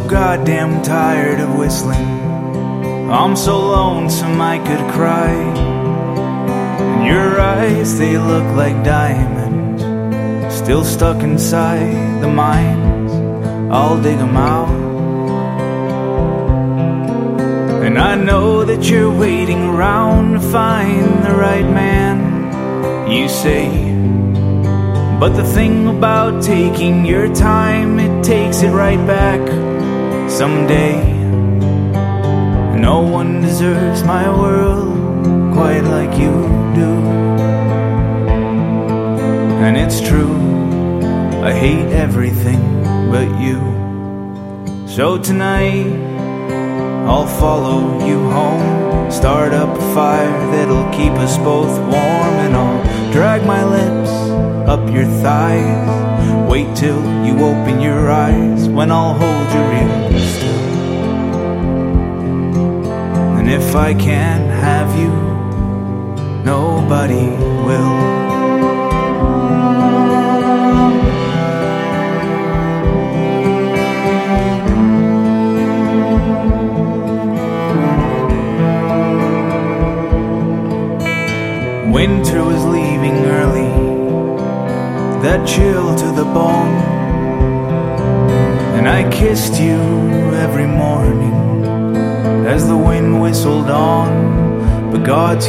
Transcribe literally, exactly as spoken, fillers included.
goddamn tired of whistling. I'm so lonesome I could cry. And your eyes, they look like diamonds, still stuck inside the mines. I'll dig them out. And I know that you're waiting around to find the right man, you say. But the thing about taking your time, it takes it right back someday. No one deserves my world quite like you do. And it's true, I hate everything but you. So tonight, I'll follow you home, start up a fire that'll keep us both warm. And I'll drag my lips up your thighs, wait till you open your eyes, when I'll hold you real still. And if I can't have you, nobody will. Winter was leaving early, that chill to the bone. And I kissed you every morning as the wind whistled on. But God's